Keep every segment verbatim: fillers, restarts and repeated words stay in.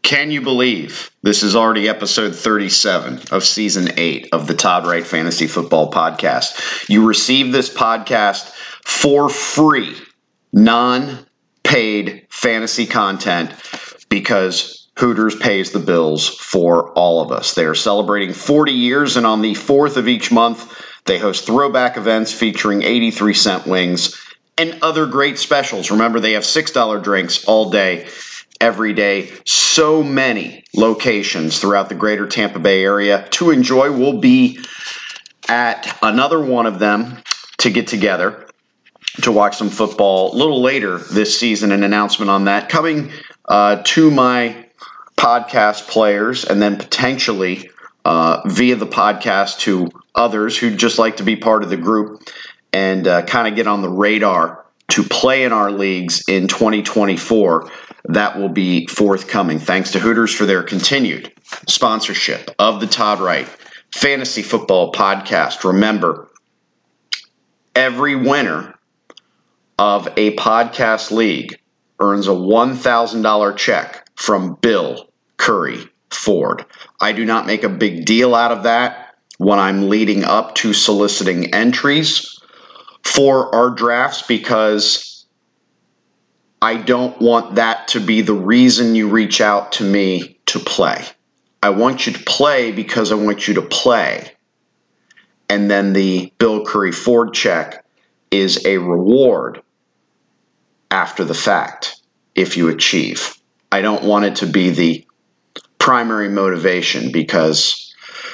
Can you believe this is already episode thirty-seven of season eight of the Todd Wright Fantasy Football Podcast? You receive this podcast for free, non-paid fantasy content because Hooters pays the bills for all of us. They are celebrating forty years, and on the fourth of each month, they host throwback events featuring eighty-three cent wings and other great specials. Remember, they have six dollar drinks all day, every day. So many locations throughout the greater Tampa Bay area to enjoy. We'll be at another one of them to get together to watch some football a little later this season. An announcement on that coming uh, to my podcast players, and then potentially uh, via the podcast to others who'd just like to be part of the group and uh, kind of get on the radar to play in our leagues in twenty twenty-four. That will be forthcoming. Thanks to Hooters for their continued sponsorship of the Todd Wright Fantasy Football Podcast. Remember, every winner of a podcast league earns a one thousand dollars check from Bill Curry Ford. I do not make a big deal out of that when I'm leading up to soliciting entries for our drafts, because I don't want that to be the reason you reach out to me to play. I want you to play because I want you to play. And then the Bill Curry Ford check is a reward after the fact if you achieve. I don't want it to be the primary motivation, because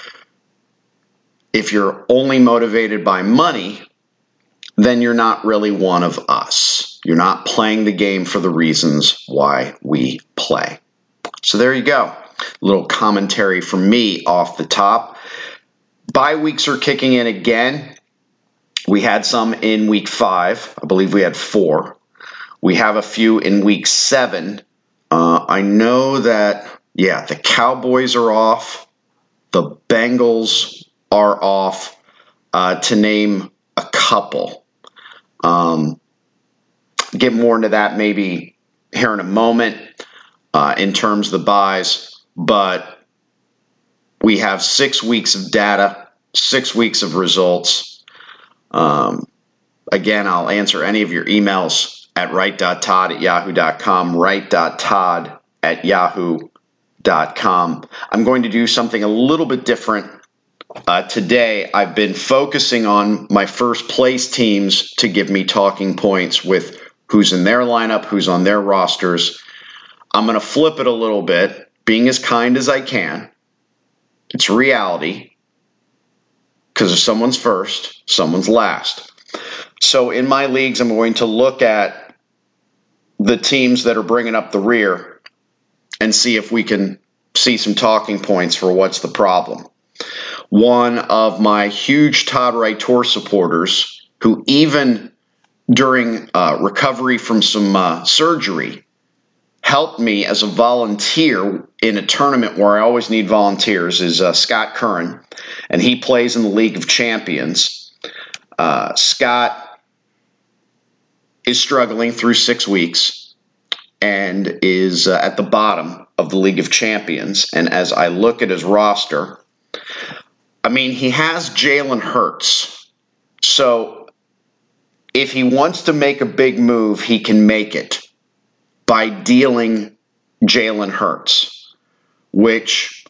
if you're only motivated by money, then you're not really one of us. You're not playing the game for the reasons why we play. So there you go. A little commentary from me off the top. Bye weeks are kicking in again. We had some in week five. I believe we had four. We have a few in week seven. Uh, I know that, yeah, the Cowboys are off. The Bengals are off, uh, to name a couple. Um, get more into that maybe here in a moment uh, in terms of the buys, but we have six weeks of data, six weeks of results. Um, again, I'll answer any of your emails at wright.todd at yahoo dot com, wright.todd at yahoo dot com. I'm going to do something a little bit different Uh, today. I've been focusing on my first place teams to give me talking points with who's in their lineup, who's on their rosters. I'm going to flip it a little bit, being as kind as I can. It's reality, because if someone's first, someone's last. So in my leagues, I'm going to look at the teams that are bringing up the rear and see if we can see some talking points for what's the problem. One of my huge Todd Wright Tour supporters, who even during uh, recovery from some uh, surgery, helped me as a volunteer in a tournament where I always need volunteers, is uh, Scott Curran, and he plays in the League of Champions. Uh, Scott is struggling through six weeks and is uh, at the bottom of the League of Champions. And as I look at his roster, I mean, he has Jalen Hurts. So if he wants to make a big move, he can make it by dealing Jalen Hurts, which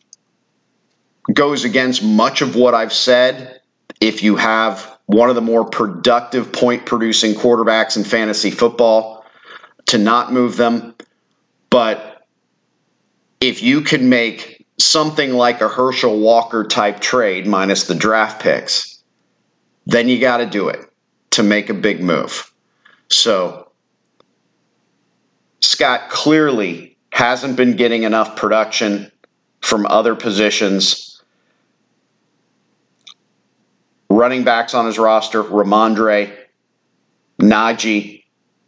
goes against much of what I've said. If you have one of the more productive point-producing quarterbacks in fantasy football, to not move them. But if you can make something like a Herschel Walker type trade minus the draft picks, then you got to do it to make a big move. So Scott clearly hasn't been getting enough production from other positions. Running backs on his roster: Ramondre, Najee,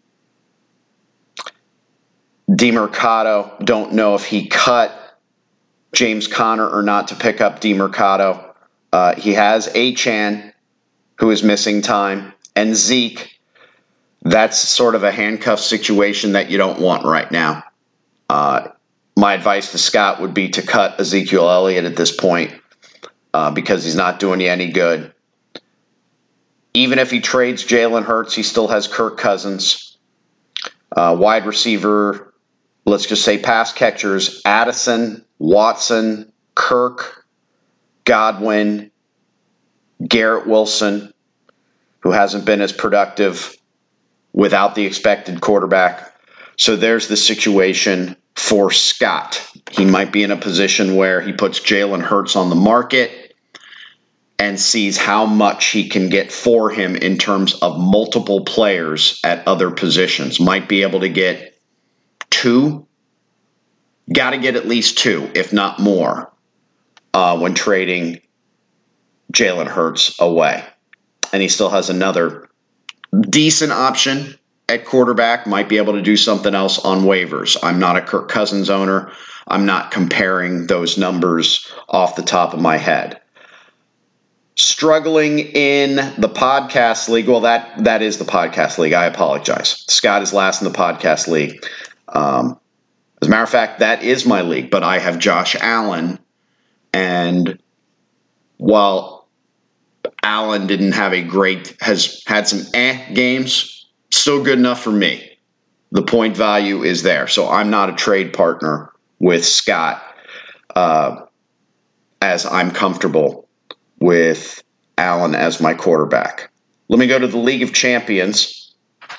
DeMercado. Don't know if he cut James Conner or not to pick up DeMercado. Uh, he has Achane, who is missing time, and Zeke. That's sort of a handcuff situation that you don't want right now. Uh, my advice to Scott would be to cut Ezekiel Elliott at this point uh, because he's not doing you any good. Even if he trades Jalen Hurts, he still has Kirk Cousins. Uh, wide receiver, let's just say pass catchers, Addison, Watson, Kirk, Godwin, Garrett Wilson, who hasn't been as productive without the expected quarterback. So there's the situation for Scott. He might be in a position where he puts Jalen Hurts on the market and sees how much he can get for him in terms of multiple players at other positions. Might be able to get two. Got to get at least two, if not more, uh, when trading Jalen Hurts away. And he still has another decent option at quarterback. Might be able to do something else on waivers. I'm not a Kirk Cousins owner. I'm not comparing those numbers off the top of my head. Struggling in the podcast league. Well, that that is the podcast league. I apologize. Scott is last in the podcast league. Um, as a matter of fact, that is my league, but I have Josh Allen. And while Allen didn't have a great, has had some eh games, still good enough for me. The point value is there. So I'm not a trade partner with Scott uh, as I'm comfortable with Allen as my quarterback. Let me go to the League of Champions.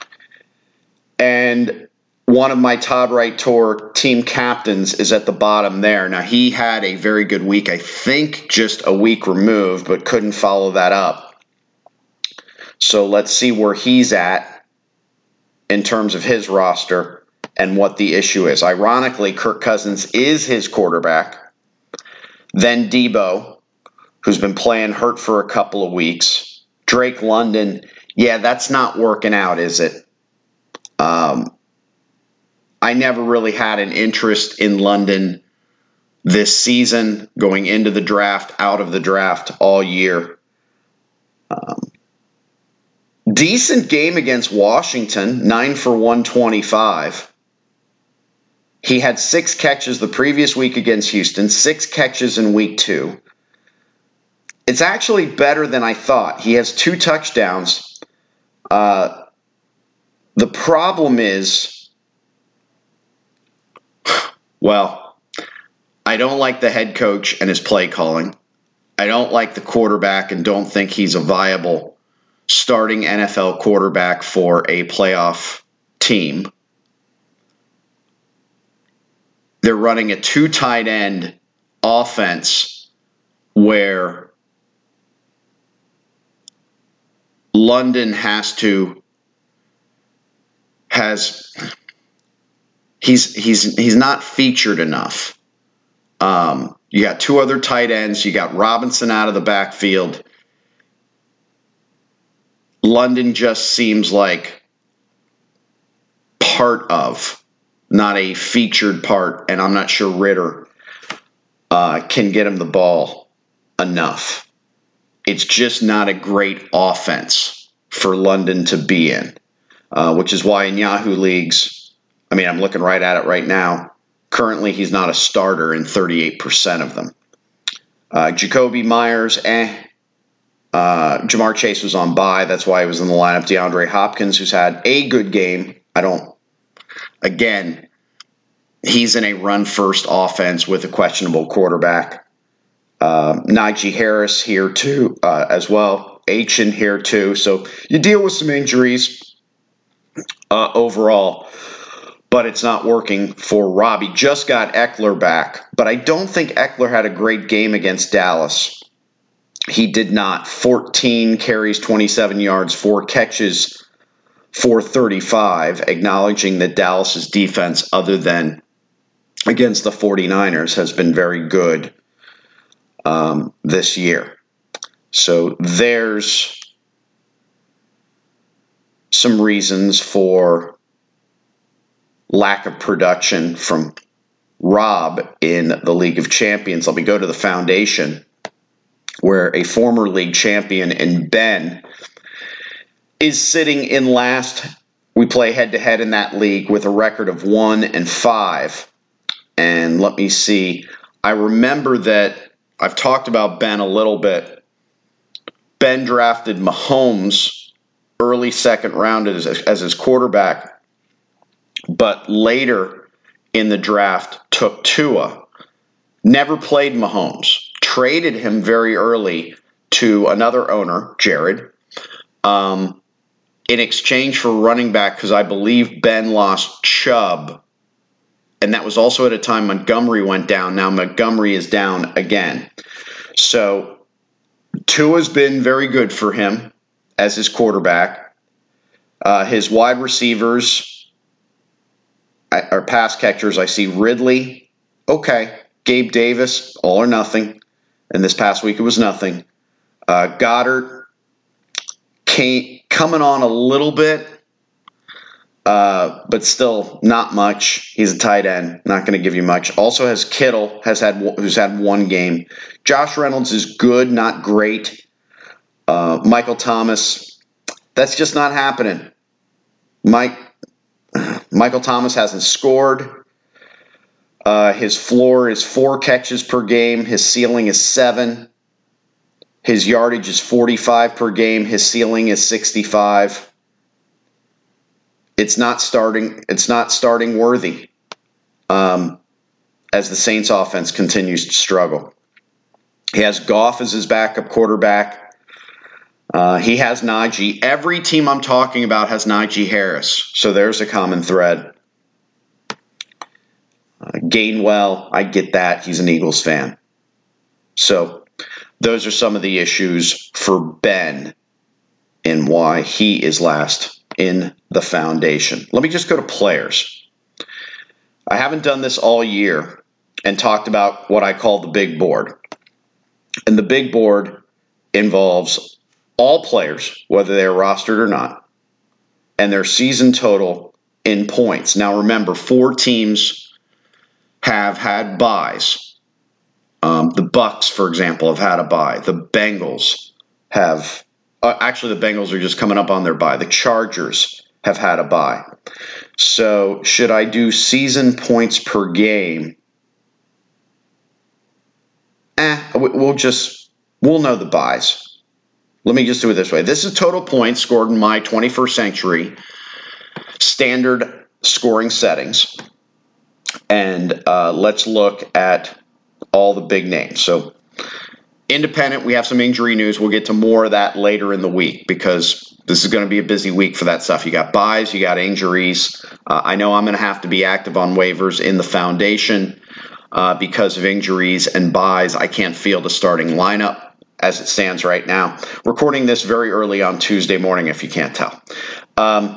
And one of my Todd Wright Tour team captains is at the bottom there. Now, he had a very good week, I think just a week removed, but couldn't follow that up. So let's see where he's at in terms of his roster and what the issue is. Ironically, Kirk Cousins is his quarterback. Then Debo, who's been playing hurt for a couple of weeks. Drake London, yeah, that's not working out, is it? Um, I never really had an interest in London this season, going into the draft, out of the draft all year. Um, decent game against Washington, nine for one twenty-five. He had six catches the previous week against Houston, six catches in week two. It's actually better than I thought. He has two touchdowns. Uh, the problem is, well, I don't like the head coach and his play calling. I don't like the quarterback and don't think he's a viable starting N F L quarterback for a playoff team. They're running a two tight end offense where London has to has he's he's he's not featured enough. Um, you got two other tight ends. You got Robinson out of the backfield. London just seems like part of, not a featured part, and I'm not sure Ritter uh, can get him the ball enough. It's just not a great offense for London to be in, uh, which is why in Yahoo leagues, I mean, I'm looking right at it right now. Currently, he's not a starter in thirty-eight percent of them. Uh, Jacoby Myers, eh. Uh, Jamar Chase was on bye. That's why he was in the lineup. DeAndre Hopkins, who's had a good game. I don't, again, he's in a run-first offense with a questionable quarterback. Uh, Najee Harris here too, uh, as well. H in here too. So you deal with some injuries uh, overall, but it's not working for Robbie. Just got Eckler back, but I don't think Eckler had a great game against Dallas. He did not. fourteen carries, twenty-seven yards, four catches for thirty-five, acknowledging that Dallas's defense, other than against the 49ers, has been very good um, this year. So there's some reasons for lack of production from Rob in the League of Champions. Let me go to the foundation, where a former league champion in Ben is sitting in last. We play head-to-head in that league with a record of one and five. And let me see. I remember that I've talked about Ben a little bit. Ben drafted Mahomes early second round as, as his quarterback, but later in the draft took Tua. Never played Mahomes. Traded him very early to another owner, Jared, um, in exchange for running back, because I believe Ben lost Chubb. And that was also at a time Montgomery went down. Now Montgomery is down again. So Tua's been very good for him as his quarterback. Uh, his wide receivers are pass catchers. I see Ridley. Okay. Gabe Davis, all or nothing. And this past week it was nothing. Uh, Goddard came, coming on a little bit. Uh, but still not much. He's a tight end, not going to give you much. Also has Kittle, has had who's had one game. Josh Reynolds is good, not great. Uh, Michael Thomas, that's just not happening. Mike Michael Thomas hasn't scored. Uh, his floor is four catches per game. His ceiling is seven. His yardage is forty-five per game. His ceiling is sixty-five. It's not starting. It's not starting worthy um, as the Saints offense continues to struggle. He has Goff as his backup quarterback. Uh, he has Najee. Every team I'm talking about has Najee Harris. So there's a common thread. Uh, Gainwell, I get that. He's an Eagles fan. So those are some of the issues for Ben and why he is last in the foundation. Let me just go to players. I haven't done this all year and talked about what I call the big board. And the big board involves all players, whether they're rostered or not, and their season total in points. Now remember, four teams have had buys. Um, the Bucks, for example, have had a bye. The Bengals have Uh, actually, the Bengals are just coming up on their bye. The Chargers have had a bye. So should I do season points per game? Eh, we'll just, we'll know the buys. Let me just do it this way. This is total points scored in my twenty-first century standard scoring settings. And uh, let's look at all the big names. So independent, we have some injury news. We'll get to more of that later in the week because this is going to be a busy week for that stuff. You got buys, you got injuries. Uh, I know I'm going to have to be active on waivers in the foundation uh, because of injuries and buys. I can't field a starting lineup as it stands right now. Recording this very early on Tuesday morning, if you can't tell. Um,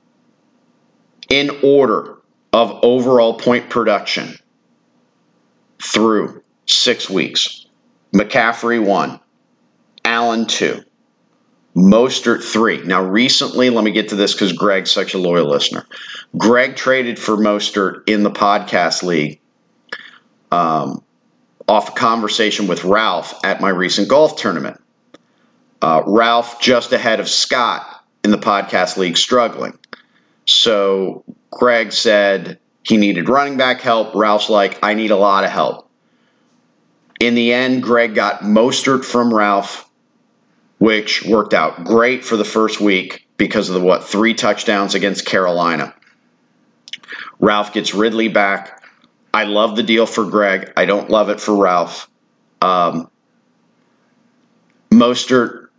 in order of overall point production through six weeks. McCaffrey, one. Allen, two. Mostert, three. Now, recently, let me get to this because Greg's such a loyal listener. Greg traded for Mostert in the podcast league um, off a conversation with Ralph at my recent golf tournament. Uh, Ralph just ahead of Scott in the podcast league struggling. So Greg said he needed running back help. Ralph's like, I need a lot of help. In the end, Greg got Mostert from Ralph, which worked out great for the first week because of the, what, three touchdowns against Carolina. Ralph gets Ridley back. I love the deal for Greg. I don't love it for Ralph. Um, Mostert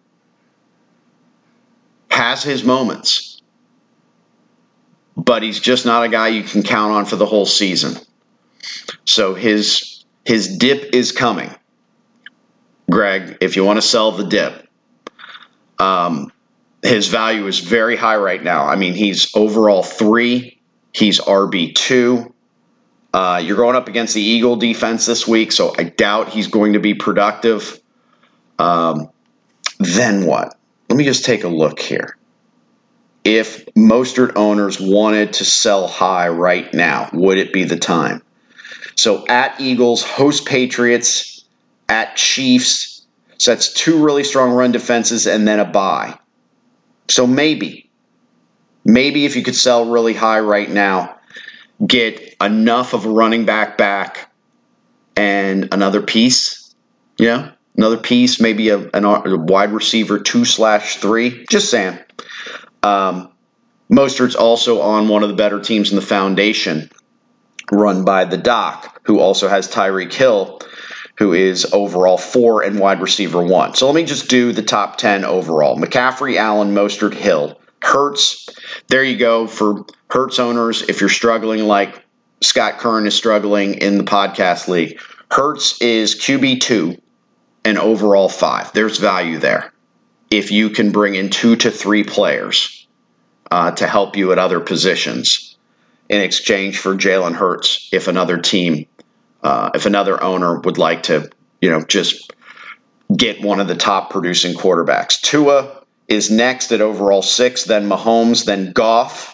has his moments, but he's just not a guy you can count on for the whole season. So his... His dip is coming. Greg, if you want to sell the dip, um, his value is very high right now. I mean, he's overall three. He's R B two. Uh, you're going up against the Eagle defense this week, so I doubt he's going to be productive. Um, then what? Let me just take a look here. If Mostert owners wanted to sell high right now, would it be the time? So at Eagles, host Patriots, at Chiefs. So that's two really strong run defenses and then a bye. So maybe, maybe if you could sell really high right now, get enough of a running back back and another piece, yeah, another piece, maybe a, an, a wide receiver two slash three. Just saying. Um, Mostert's also on one of the better teams in the foundation, run by the Doc, who also has Tyreek Hill, who is overall four and wide receiver one. So let me just do the top ten overall. McCaffrey, Allen, Mostert, Hill. Hurts, there you go for Hurts owners. If you're struggling like Scott Kern is struggling in the podcast league, Hurts is Q B two and overall five. There's value there if you can bring in two to three players uh, to help you at other positions in exchange for Jalen Hurts if another team, uh, if another owner would like to, you know, just get one of the top producing quarterbacks. Tua is next at overall six, then Mahomes, then Goff,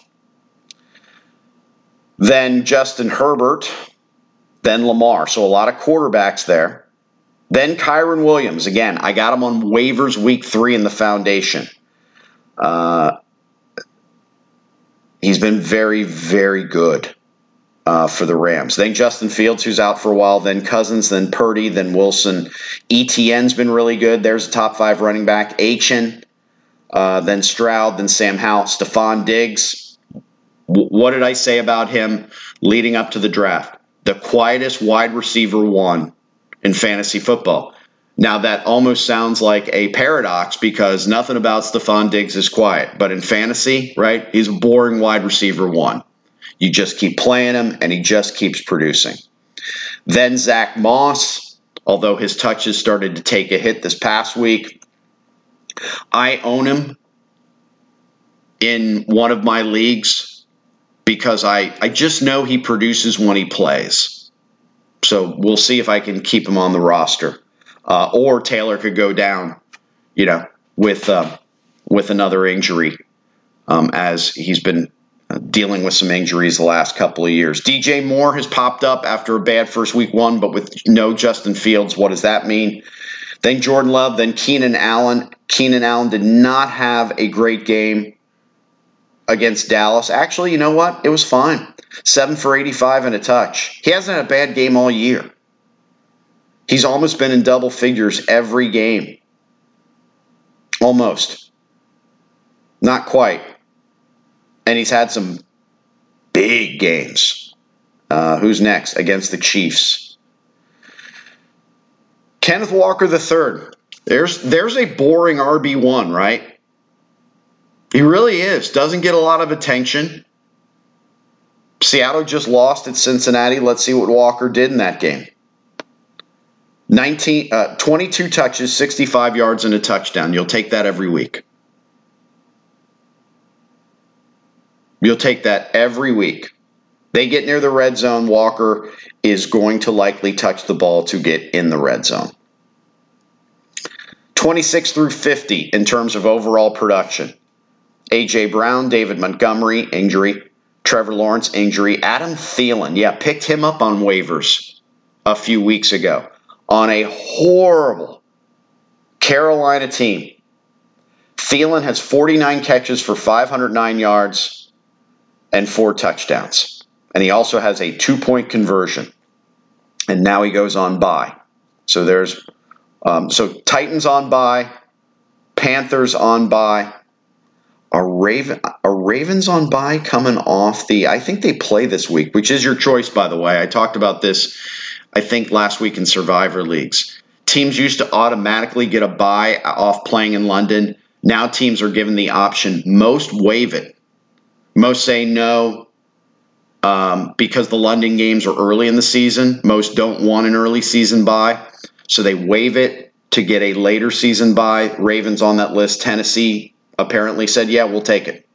then Justin Herbert, then Lamar. So a lot of quarterbacks there. Then Kyren Williams. Again, I got him on waivers week three in the foundation. Uh, he's been very, very good uh, for the Rams. Then Justin Fields, who's out for a while. Then Cousins, then Purdy, then Wilson. E T N's been really good. There's a top five running back. Achane, uh, then Stroud, then Sam Howell. Stephon Diggs. W- what did I say about him leading up to the draft? The quietest wide receiver one in fantasy football. Now, that almost sounds like a paradox because nothing about Stephon Diggs is quiet. But in fantasy, right, he's a boring wide receiver one. You just keep playing him, and he just keeps producing. Then Zach Moss, although his touches started to take a hit this past week. I own him in one of my leagues because I, I just know he produces when he plays. So we'll see if I can keep him on the roster. Uh, or Taylor could go down, you know, with uh, with another injury um, as he's been uh, dealing with some injuries the last couple of years. D J Moore has popped up after a bad first week one, but with no Justin Fields. What does that mean? Then Jordan Love, then Keenan Allen. Keenan Allen did not have a great game against Dallas. Actually, you know what? It was fine. seven for eighty-five and a touch. He hasn't had a bad game all year. He's almost been in double figures every game. Almost. Not quite. And he's had some big games. Uh, who's next? Against the Chiefs. Kenneth Walker the third. There's, there's a boring R B one, right? He really is. Doesn't get a lot of attention. Seattle just lost at Cincinnati. Let's see what Walker did in that game. nineteen, uh, twenty-two touches, sixty-five yards, and a touchdown. You'll take that every week. You'll take that every week. They get near the red zone, Walker is going to likely touch the ball to get in the red zone. twenty-six through fifty in terms of overall production. A J. Brown, David Montgomery, injury. Trevor Lawrence, injury. Adam Thielen, yeah, picked him up on waivers a few weeks ago on a horrible Carolina team. Thielen has forty-nine catches for five hundred nine yards and four touchdowns. And he also has a two-point conversion. And now he goes on bye. So there's um, so Titans on bye, Panthers on bye. Are Raven are Ravens on bye coming off the? I think they play this week, which is your choice, by the way. I talked about this, I think, last week in Survivor Leagues. Teams used to automatically get a bye off playing in London. Now teams are given the option. Most waive it. Most say no um, because the London games are early in the season. Most don't want an early season bye, so they waive it to get a later season bye. Ravens on that list. Tennessee apparently said, yeah, we'll take it.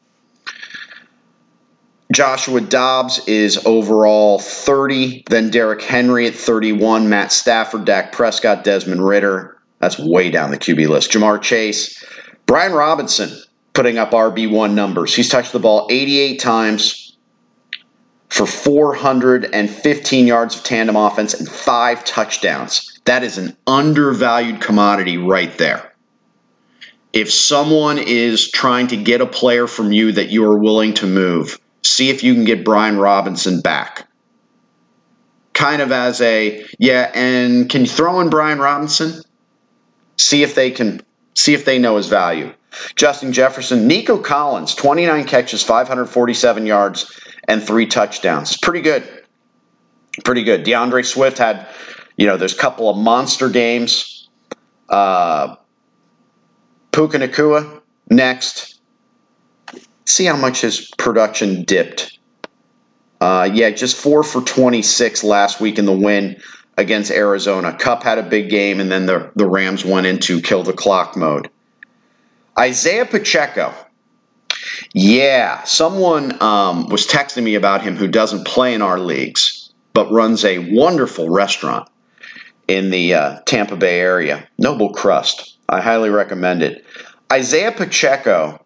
Joshua Dobbs is overall thirty. Then Derrick Henry at thirty-one. Matt Stafford, Dak Prescott, Desmond Ridder. That's way down the Q B list. Jamar Chase. Brian Robinson putting up R B one numbers. He's touched the ball eighty-eight times for four hundred fifteen yards of tandem offense and five touchdowns. That is an undervalued commodity right there. If someone is trying to get a player from you that you are willing to move, see if you can get Brian Robinson back. Kind of as a, yeah, and can you throw in Brian Robinson? See if they can, see if they know his value. Justin Jefferson, Nico Collins, twenty-nine catches, five hundred forty-seven yards, and three touchdowns. Pretty good. Pretty good. DeAndre Swift had, you know, there's a couple of monster games. Uh, Puka Nacua next. See how much his production dipped. Uh, yeah, just four for twenty-six last week in the win against Arizona. Kupp had a big game, and then the, the Rams went into kill the clock mode. Isaiah Pacheco. Yeah, someone um, was texting me about him who doesn't play in our leagues, but runs a wonderful restaurant in the uh, Tampa Bay area. Noble Crust. I highly recommend it. Isaiah Pacheco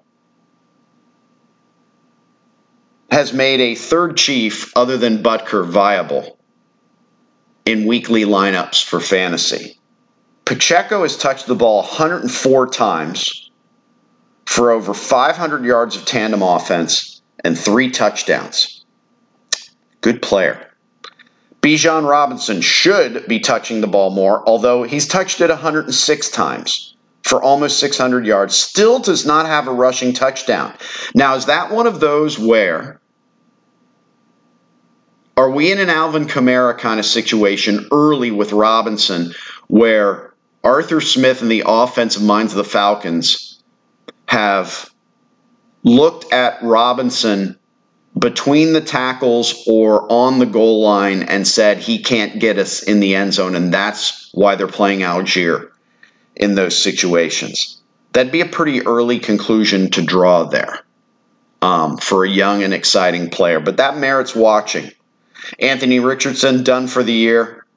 has made a third chief other than Butker viable in weekly lineups for fantasy. Pacheco has touched the ball one hundred four times for over five hundred yards of tandem offense and three touchdowns. Good player. Bijan Robinson should be touching the ball more, although he's touched it one hundred six times for almost six hundred yards. Still does not have a rushing touchdown. Now, is that one of those where are we in an Alvin Kamara kind of situation early with Robinson where Arthur Smith and the offensive minds of the Falcons have looked at Robinson between the tackles or on the goal line and said he can't get us in the end zone, and that's why they're playing Algier in those situations? That'd be a pretty early conclusion to draw there um, for a young and exciting player, but that merits watching. Anthony Richardson, done for the year.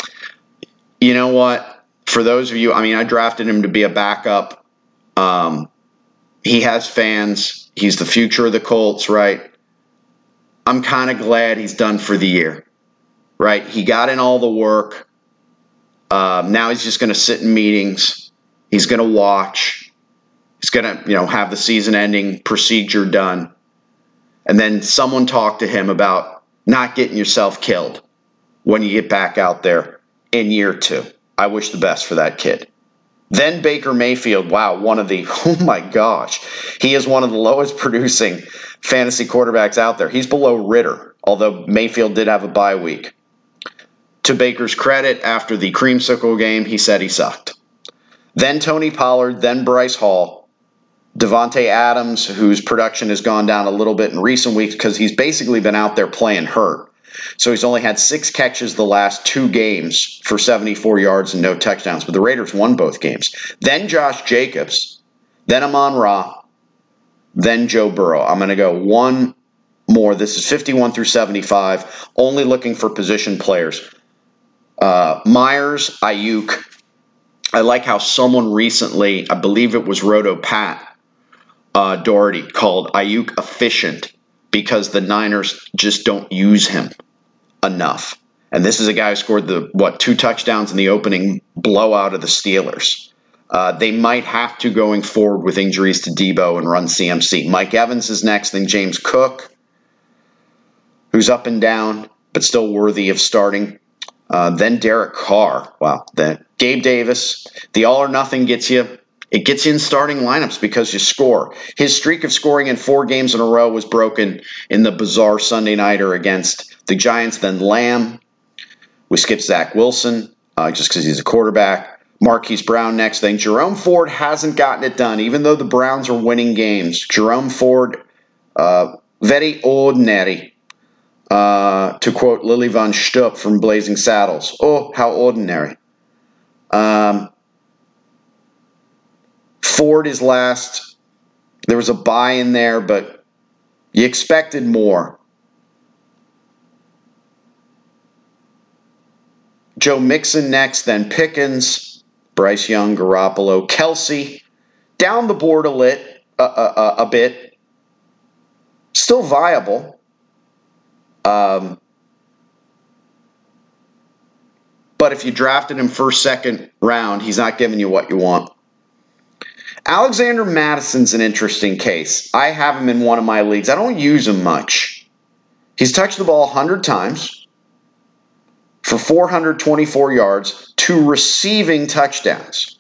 You know what? For those of you, I mean, I drafted him to be a backup. Um, he has fans. He's the future of the Colts, right? I'm kind of glad he's done for the year, right? He got in all the work. Um, now he's just going to sit in meetings. He's going to watch. He's going to, you know, have the season-ending procedure done. And then someone talk to him about not getting yourself killed when you get back out there in year two. I wish the best for that kid. Then Baker Mayfield, wow, one of the, oh my gosh, he is one of the lowest producing fantasy quarterbacks out there. He's below Ritter, although Mayfield did have a bye week. To Baker's credit, after the creamsicle game, he said he sucked. Then Tony Pollard, then Bryce Hall. Devontae Adams, whose production has gone down a little bit in recent weeks because he's basically been out there playing hurt. So he's only had six catches the last two games for seventy-four yards and no touchdowns. But the Raiders won both games. Then Josh Jacobs. Then Amon-Ra. Then Joe Burrow. I'm going to go one more. This is fifty-one through seventy-five. Only looking for position players. Uh, Myers, Ayuk. I like how someone recently, I believe it was Roto Pat uh, Doherty, called Ayuk efficient because the Niners just don't use him enough. And this is a guy who scored the, what, two touchdowns in the opening blowout of the Steelers. Uh, they might have to going forward with injuries to Debo and run C M C. Mike Evans is next, then James Cook, who's up and down, but still worthy of starting. Uh, then Derek Carr. Wow. Then Gabe Davis. The all or nothing gets you. It gets you in starting lineups because you score. His streak of scoring in four games in a row was broken in the bizarre Sunday nighter against the Giants. Then Lamb. We skip Zach Wilson uh, just because he's a quarterback. Marquise Brown next. Then Jerome Ford hasn't gotten it done, even though the Browns are winning games. Jerome Ford, uh, very ordinary. Uh, to quote Lily Von Stupp from Blazing Saddles. Oh, how ordinary. Um, Ford is last. There was a bye in there, but you expected more. Joe Mixon next, then Pickens, Bryce Young, Garoppolo, Kelsey. Down the board a, lit, uh, uh, uh, a bit. Still viable. Um, but if you drafted him first, second round, he's not giving you what you want. Alexander Madison's an interesting case. I have him in one of my leagues. I don't use him much. He's touched the ball one hundred times for four hundred twenty-four yards, two receiving touchdowns.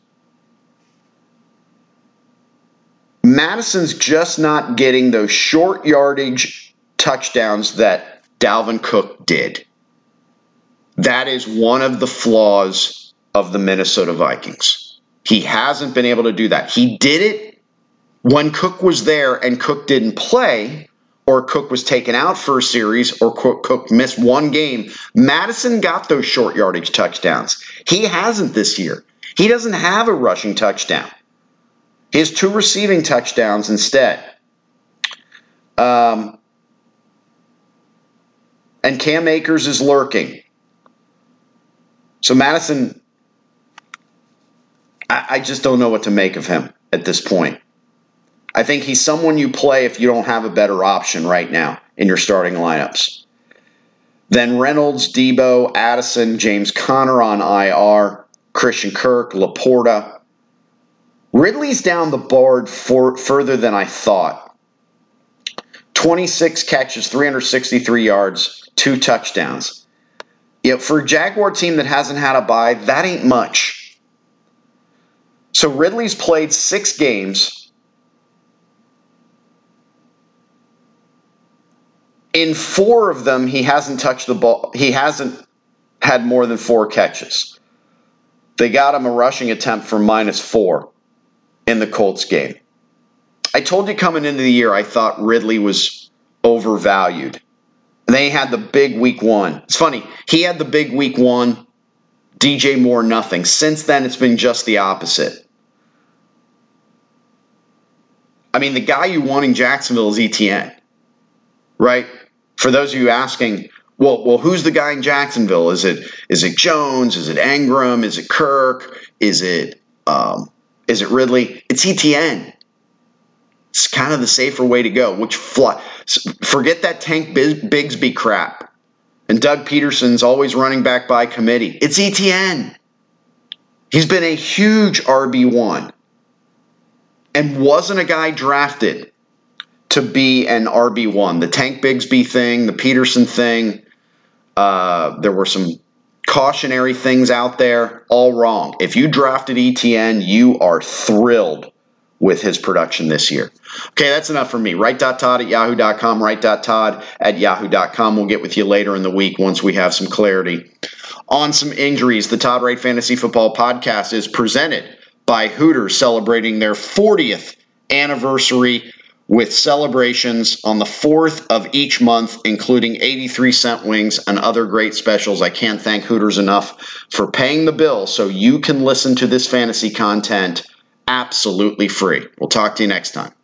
Madison's just not getting those short yardage touchdowns that Dalvin Cook did. That is one of the flaws of the Minnesota Vikings. He hasn't been able to do that. He did it when Cook was there and Cook didn't play, or Cook was taken out for a series, or Cook missed one game. Madison got those short yardage touchdowns. He hasn't this year. He doesn't have a rushing touchdown. He has two receiving touchdowns instead. Um, and Cam Akers is lurking. So Madison, I, I just don't know what to make of him at this point. I think he's someone you play if you don't have a better option right now in your starting lineups. Then Reynolds, Debo, Addison, James Conner on I R, Christian Kirk, Laporta. Ridley's down the board for, further than I thought. twenty-six catches, three hundred sixty-three yards, two touchdowns. You know, for a Jaguar team that hasn't had a bye, that ain't much. So Ridley's played six games. In four of them, he hasn't touched the ball. He hasn't had more than four catches. They got him a rushing attempt for minus four in the Colts game. I told you coming into the year, I thought Ridley was overvalued. And they had the big week one. It's funny. He had the big week one. D J Moore, nothing. Since then, it's been just the opposite. I mean, the guy you want in Jacksonville is Etienne, right? For those of you asking, well, well, who's the guy in Jacksonville? Is it is it Jones? Is it Engram? Is it Kirk? Is it um, is it Ridley? It's Etienne. It's kind of the safer way to go. Which fly, forget that Tank Bigsby crap. And Doug Peterson's always running back by committee. It's Etienne. He's been a huge R B one and wasn't a guy drafted to be an R B one. The Tank Bigsby thing, the Peterson thing, uh, there were some cautionary things out there, all wrong. If you drafted Etienne, you are thrilled with his production this year. Okay, that's enough for me. Write.Todd at yahoo dot com, write.Todd at yahoo dot com. We'll get with you later in the week once we have some clarity on some injuries. The Todd Wright Fantasy Football Podcast is presented by Hooters, celebrating their fortieth anniversary with celebrations on the fourth of each month, including eighty-three cent wings and other great specials. I can't thank Hooters enough for paying the bill so you can listen to this fantasy content absolutely free. We'll talk to you next time.